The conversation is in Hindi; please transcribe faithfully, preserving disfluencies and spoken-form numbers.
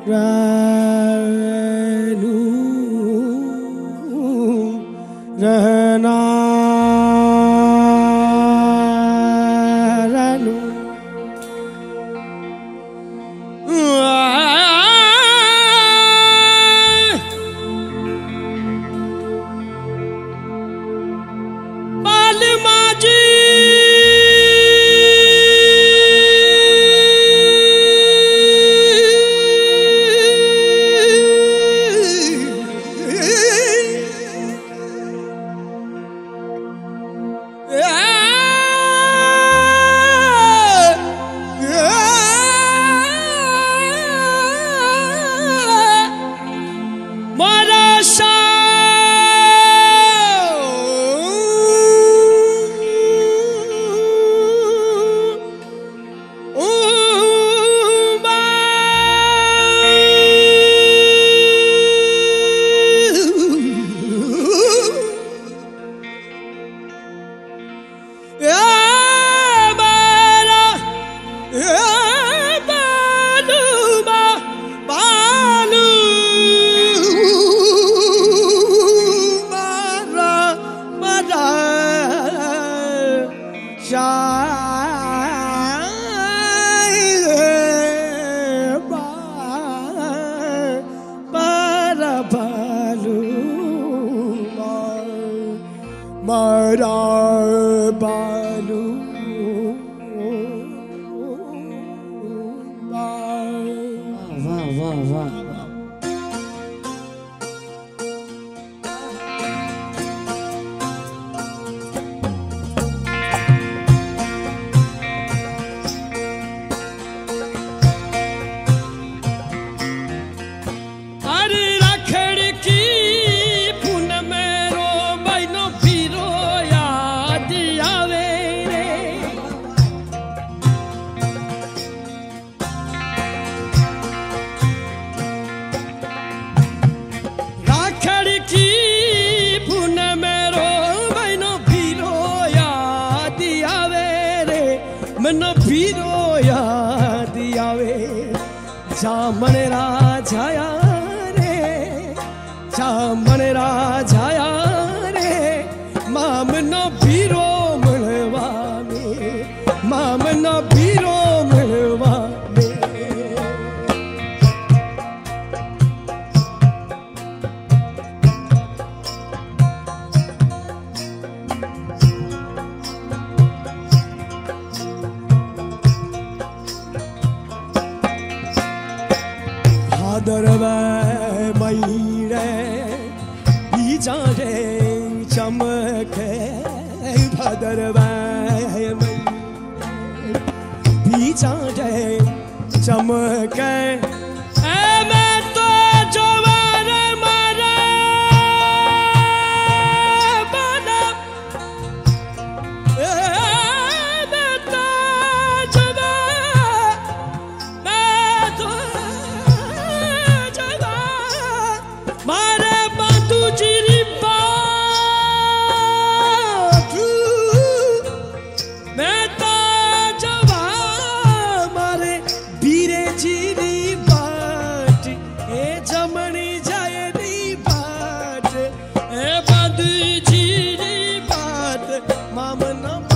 रहनू रहना रहनू Mara Balu वाह वाह वाह मन भीरो याद आवे जामन राजाया रे जामन राजाया रे मामन भीरो मलवा में मामन भीरो मलवा में भादरवा महीने बीजा रे चमके भादरवा महीने बीजा रे चमके मैं तो जवान मारा बना मैं तो जवान मैं तो मारे बातू जीरी बात मैं तो जवा मारे बीरे जीरी बात ए जमनी जाए नी बात ए बात जीरी बात मामना